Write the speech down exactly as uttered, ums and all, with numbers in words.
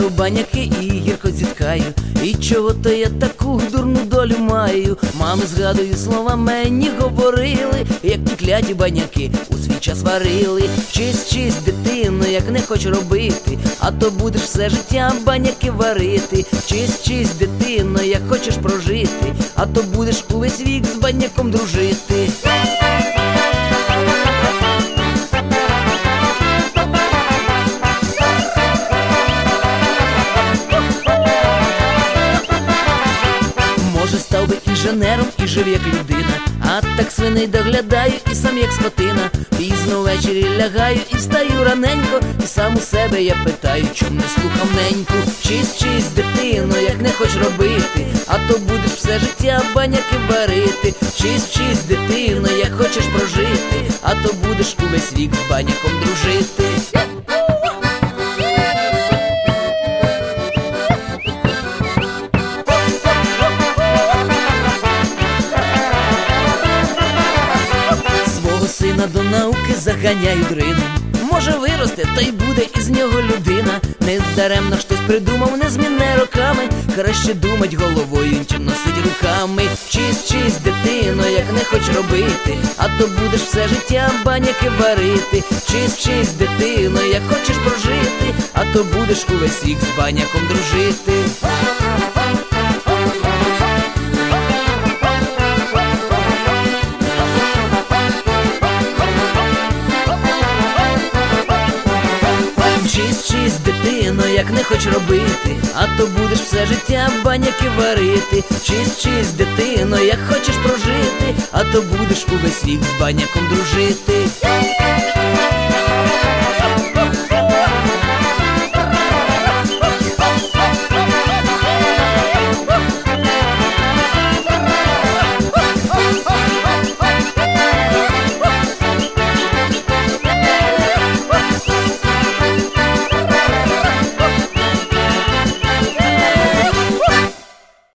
в баняки і гірко зіткаю. І чого то я таку дурну долю маю? Мами, згадую, слова мені говорили, як ті кляті баняки у свій час варили. Чись, чись, дитино, як не хоч робити, а то будеш все життя баняки варити. Чись, чись, дитино, як хочеш прожити, а то будеш увесь вік з баняком дружити. Став би інженером і жив як людина, а так свиней доглядаю і сам як скотина. Пізно ввечері лягаю і встаю раненько, і сам у себе я питаю, чом не слухав неньку. Чись, чись, дитино, як не хоч робити, а то будеш все життя баняки варити. Чись, чись, дитино, як хочеш прожити, а то будеш увесь вік з баняком дружити. Сина до науки заганяю дрином, може виросте, та й буде із нього людина. Не даремно хтось придумав незмінне роками, краще думать головою, чим носить руками. Чись, чись, дитино, як не хоч робити, а то будеш все життя баняки варити. Чись, чись, дитино, як хочеш прожити, а то будеш увесь вік з баняком дружити. Чись, чись, дитино, як не хоч робити, а то будеш все життя баняки варити. Чись, чись, дитино, як хочеш прожити, а то будеш увесь вік з баняком дружити.